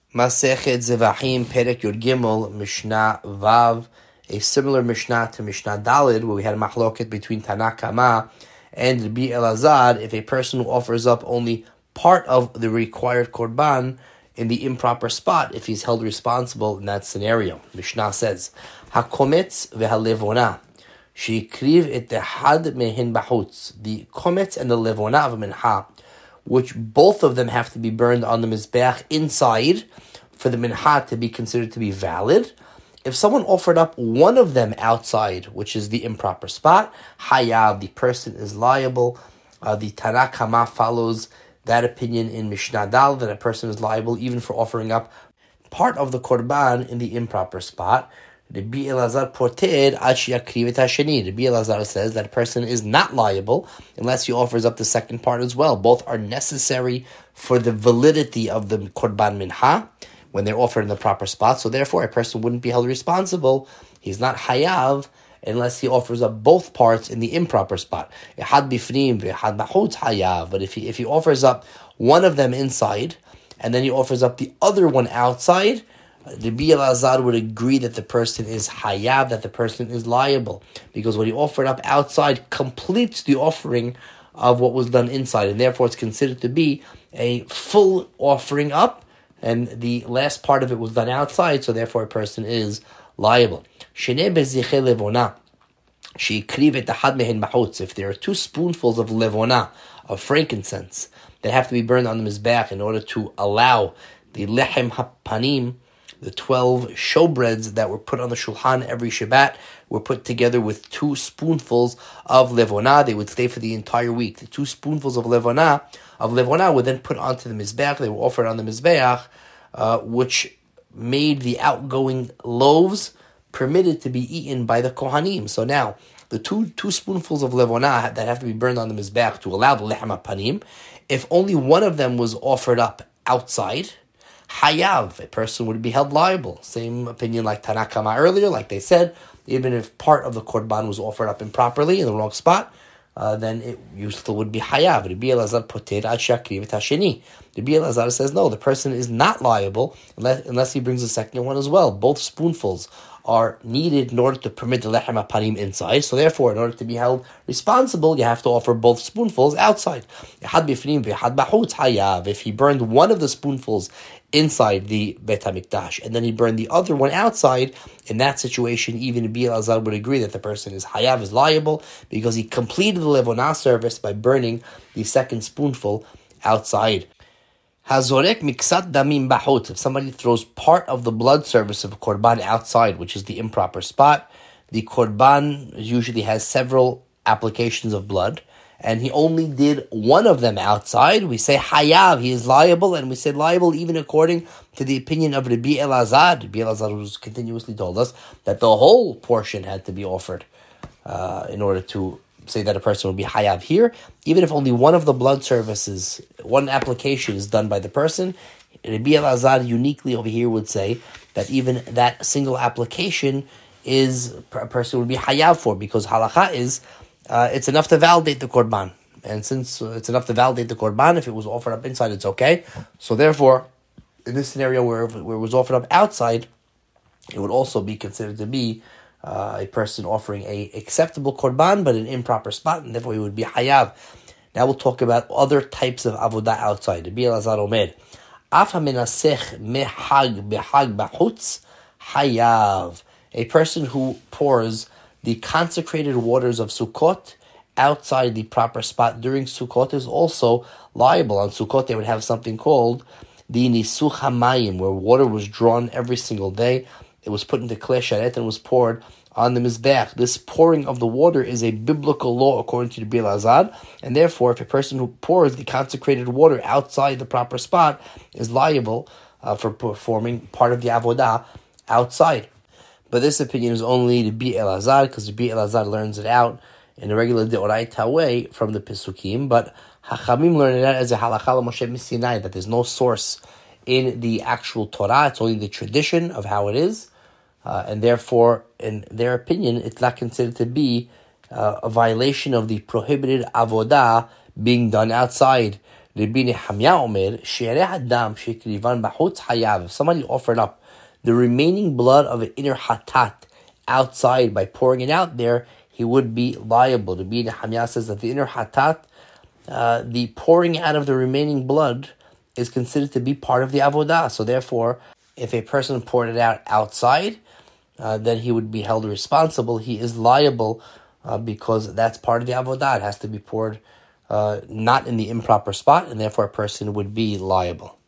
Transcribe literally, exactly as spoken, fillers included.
Masechet Zevachim, Perek Yud Gimel, Mishnah Vav, a similar Mishnah to Mishnah Dalid, where we had a machloket between Tana Kama and Rabbi Elazar, if a person who offers up only part of the required korban in the improper spot, if he's held responsible in that scenario. Mishnah says, HaKometz v'halevona, sheikriv et had mehin b'chutz, the kometz and the levona of mincha, which both of them have to be burned on the mizbeach inside for the mincha to be considered to be valid. If someone offered up one of them outside, which is the improper spot, hayav, the person is liable. Uh, the Tana Kama follows that opinion in Mishnah Dal, that a person is liable even for offering up part of the korban in the improper spot. Rabbi Elazar poter ad sheyakriv et hasheni. Rabbi Elazar says that a person is not liable unless he offers up the second part as well. Both are necessary for the validity of the korban mincha when they're offered in the proper spot. So therefore, a person wouldn't be held responsible. He's not hayav unless he offers up both parts in the improper spot. Ehad bifnim ve'ehad b'chutz hayav. But if he if he offers up one of them inside and then he offers up the other one outside, Rabbi Elazar would agree that the person is hayav, that the person is liable, because what he offered up outside completes the offering of what was done inside, and therefore it's considered to be a full offering up, and the last part of it was done outside, so therefore a person is liable. If there are two spoonfuls of levona, of frankincense, that have to be burned on the mizbeach in order to allow the lechem hapanim, the twelve showbreads that were put on the shulchan every Shabbat, were put together with two spoonfuls of levona. They would stay for the entire week. The two spoonfuls of levona of levona were then put onto the mizbeach. They were offered on the mizbeach, uh, which made the outgoing loaves permitted to be eaten by the kohanim. So now, the two two spoonfuls of levona that have to be burned on the mizbeach to allow the lechem hapanim, if only one of them was offered up outside, hayav, a person would be held liable. Same opinion like Tana Kama earlier, like they said, even if part of the korban was offered up improperly in the wrong spot, uh, then it you still would be hayav. Rabbi Elazar poter ad sheyakriv et hasheni. Rabbi Elazar says no, the person is not liable unless, unless he brings the second one as well. Both spoonfuls are needed in order to permit the lechem hapanim inside. So therefore, in order to be held responsible, you have to offer both spoonfuls outside. If he burned one of the spoonfuls inside the Beit HaMikdash, and then he burned the other one outside, in that situation, even Rabbi Elazar would agree that the person is hayav, is liable, because he completed the levona service by burning the second spoonful outside. Hazorek miksat damim b'chutz. If somebody throws part of the blood service of a korban outside, which is the improper spot, the korban usually has several applications of blood, and he only did one of them outside, we say hayav, he is liable, and we say liable even according to the opinion of Rabbi Elazar. Rabbi Elazar was continuously told us that the whole portion had to be offered uh, in order to say that a person would be hayav here. Even if only one of the blood services, one application is done by the person, Rabbi Elazar uniquely over here would say that even that single application is a person would be hayav for, because halakha is Uh, it's enough to validate the korban. And since uh, it's enough to validate the korban, if it was offered up inside, it's okay. So therefore, in this scenario where, where it was offered up outside, it would also be considered to be uh, a person offering a acceptable korban, but an improper spot, and therefore he would be hayav. Now we'll talk about other types of avodah outside. Rabbi Elazar omer, af hamenasech mehag behag b'chutz hayav. A person who pours the consecrated waters of Sukkot outside the proper spot during Sukkot is also liable. On Sukkot, they would have something called the Nisuch HaMayim, where water was drawn every single day. It was put into Klei Sharet and was poured on the Mizbeach. This pouring of the water is a biblical law according to Rabbi Elazar, and therefore, if a person who pours the consecrated water outside the proper spot is liable uh, for performing part of the avodah outside. But this opinion is only Rabbi Elazar, because Rabbi Elazar learns it out in a regular deoraita way from the Pesukim, but Hachamim learn it out as a halakha Moshe Sinai, that there's no source in the actual Torah, it's only the tradition of how it is, uh, and therefore, in their opinion, it's not considered to be uh, a violation of the prohibited avodah being done outside. Rabbi Nehemiah Omer, She'ereh Adam Shekrivan B'chutz Hayav. If somebody offered up the remaining blood of an inner hatat outside by pouring it out there, he would be liable. Rabbi Nehemiah says that the inner hatat, uh, the pouring out of the remaining blood, is considered to be part of the avodah. So therefore, if a person poured it out outside, uh, then he would be held responsible. He is liable uh, because that's part of the avodah. It has to be poured uh, not in the improper spot, and therefore a person would be liable.